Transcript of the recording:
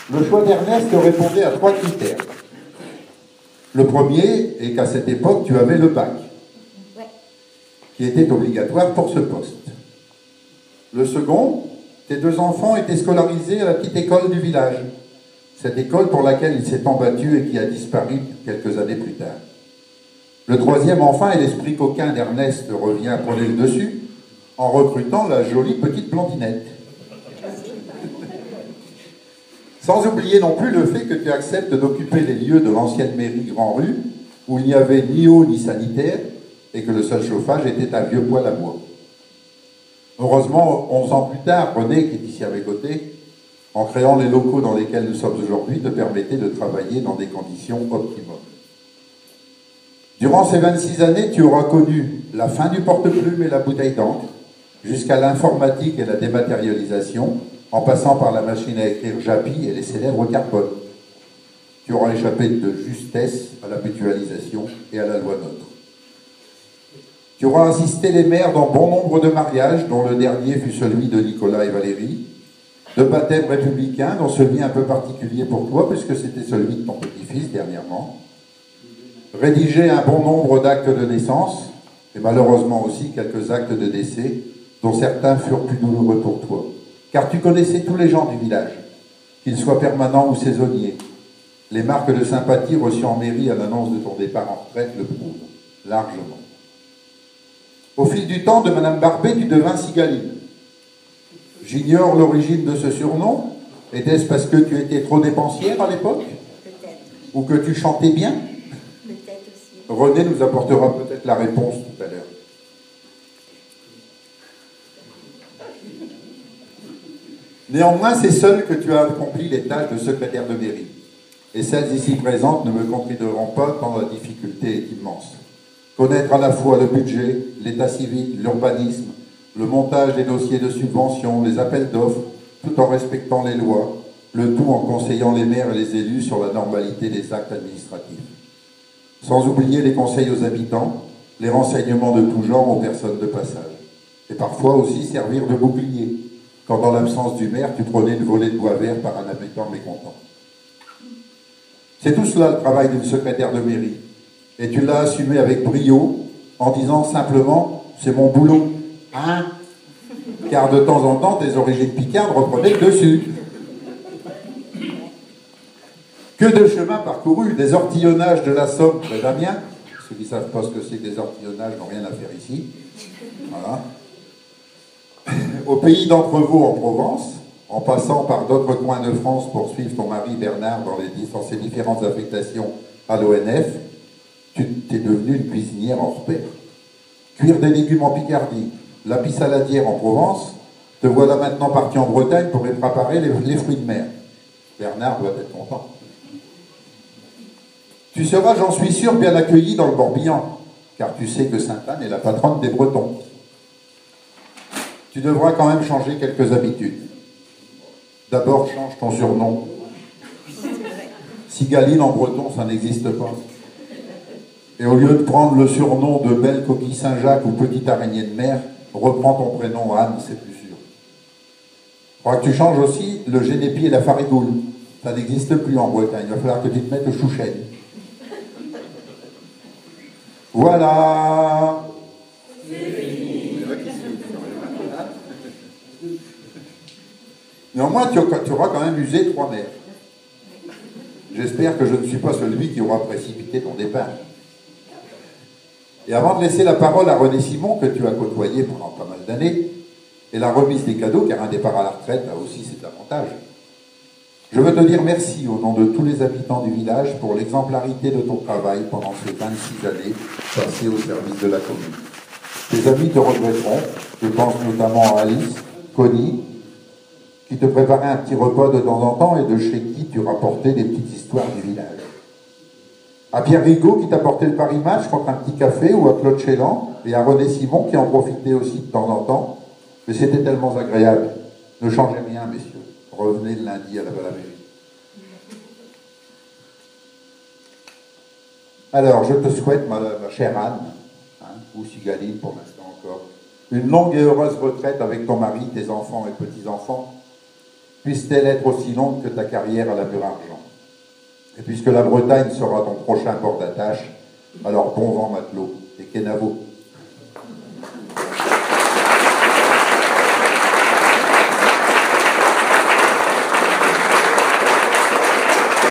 Le choix d'Ernest répondait à 3 critères. Le premier est qu'à cette époque, tu avais le bac, qui était obligatoire pour ce poste. Le second, tes 2 enfants étaient scolarisés à la petite école du village, cette école pour laquelle il s'est tant battu et qui a disparu quelques années plus tard. Le troisième, enfin, et l'esprit coquin d'Ernest revient à prendre le dessus, en recrutant la jolie petite blondinette. Sans oublier non plus le fait que tu acceptes d'occuper les lieux de l'ancienne mairie Grand Rue, où il n'y avait ni eau ni sanitaire, et que le seul chauffage était un vieux poêle à bois. Heureusement, 11 ans plus tard, René, qui est ici à mes côtés, en créant les locaux dans lesquels nous sommes aujourd'hui, te permettait de travailler dans des conditions optimales. Durant ces 26 années, tu auras connu la fin du porte-plume et la bouteille d'encre, jusqu'à l'informatique et la dématérialisation, en passant par la machine à écrire Japi et les célèbres Carbone. Tu auras échappé de justesse à la mutualisation et à la loi NOTRe. Tu auras assisté les maires dans bon nombre de mariages, dont le dernier fut celui de Nicolas et Valérie, de baptêmes républicains, dont celui un peu particulier pour toi, puisque c'était celui de ton petit-fils dernièrement, rédigé un bon nombre d'actes de naissance, et malheureusement aussi quelques actes de décès, dont certains furent plus douloureux pour toi. Car tu connaissais tous les gens du village, qu'ils soient permanents ou saisonniers. Les marques de sympathie reçues en mairie à l'annonce de ton départ en retraite le prouvent, largement. Au fil du temps, de Madame Barbet, tu devins Cigaline. J'ignore l'origine de ce surnom. Était-ce parce que tu étais trop dépensière à l'époque? Peut-être. Ou que tu chantais bien? Peut-être aussi. René nous apportera peut-être la réponse tout à l'heure. Néanmoins, c'est seul que tu as accompli les tâches de secrétaire de mairie. Et celles ici présentes ne me contribueront pas tant la difficulté est immense. Connaître à la fois le budget, l'état civil, l'urbanisme, le montage des dossiers de subvention, les appels d'offres, tout en respectant les lois, le tout en conseillant les maires et les élus sur la normalité des actes administratifs. Sans oublier les conseils aux habitants, les renseignements de tout genre aux personnes de passage. Et parfois aussi servir de bouclier, quand dans l'absence du maire, tu prenais une volée de bois vert par un habitant mécontent. C'est tout cela le travail d'une secrétaire de mairie. Et tu l'as assumé avec brio, en disant simplement « c'est mon boulot ». Hein? Car de temps en temps, tes origines picardes reprenaient le dessus. Que de chemins parcourus, des ortillonnages de la Somme près d'Amiens. Ceux qui ne savent pas ce que c'est que des ortillonnages n'ont rien à faire ici. Voilà. Au pays d'Entrevaux en Provence, en passant par d'autres coins de France pour suivre ton mari Bernard dans ses différentes affectations à l'ONF, tu t'es devenue une cuisinière hors pair. Cuire des légumes en Picardie, lapis saladière en Provence, te voilà maintenant parti en Bretagne pour y préparer les fruits de mer. Bernard doit être content. Tu seras, j'en suis sûr, bien accueilli dans le Morbihan, car tu sais que Sainte-Anne est la patronne des Bretons. Tu devras quand même changer quelques habitudes. D'abord, change ton surnom. Cigaline en breton, ça n'existe pas. Et au lieu de prendre le surnom de Belle Coquille Saint-Jacques ou Petite Araignée de Mer, reprends ton prénom Anne, c'est plus sûr. Il faudra que tu changes aussi le génépi et la farigoule. Ça n'existe plus en Bretagne. Il va falloir que tu te mettes au chouchen. Voilà. Néanmoins, tu auras quand même usé 3 mères. J'espère que je ne suis pas celui qui aura précipité ton départ. Et avant de laisser la parole à René Simon, que tu as côtoyé pendant pas mal d'années, et la remise des cadeaux, car un départ à la retraite a aussi ses avantages, je veux te dire merci au nom de tous les habitants du village pour l'exemplarité de ton travail pendant ces 26 années passées au service de la commune. Tes amis te regretteront, je pense notamment à Alice, Connie, qui te préparait un petit repas de temps en temps et de chez qui tu rapportais des petites histoires du village. À Pierre Rigaud qui t'apportait le Paris Match contre un petit café, ou à Claude Chélan, et à René Simon qui en profitait aussi de temps en temps. Mais c'était tellement agréable. Ne changez rien, messieurs. Revenez le lundi à la mairie. Alors, je te souhaite, ma chère Anne, ou Cigaline pour l'instant encore, une longue et heureuse retraite avec ton mari, tes enfants et petits-enfants, puisse-t-elle être aussi longue que ta carrière à la Mur-Argent. Et puisque la Bretagne sera ton prochain port d'attache, alors bon vent matelot et Kenavo.